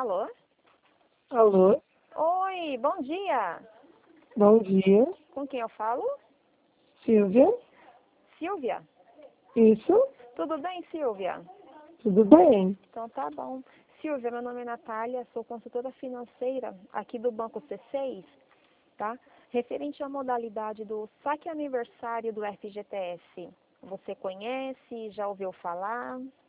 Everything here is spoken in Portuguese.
Alô? Alô, Oi, bom dia. bom dia. Com quem eu falo? Silvia? Silvia. Isso? Tudo bem, Silvia? Tudo bem? Então tá bom. Silvia, meu nome é Natália, sou consultora financeira aqui do Banco C6, tá? Referente à modalidade do saque aniversário do FGTS. Você conhece? Já ouviu falar?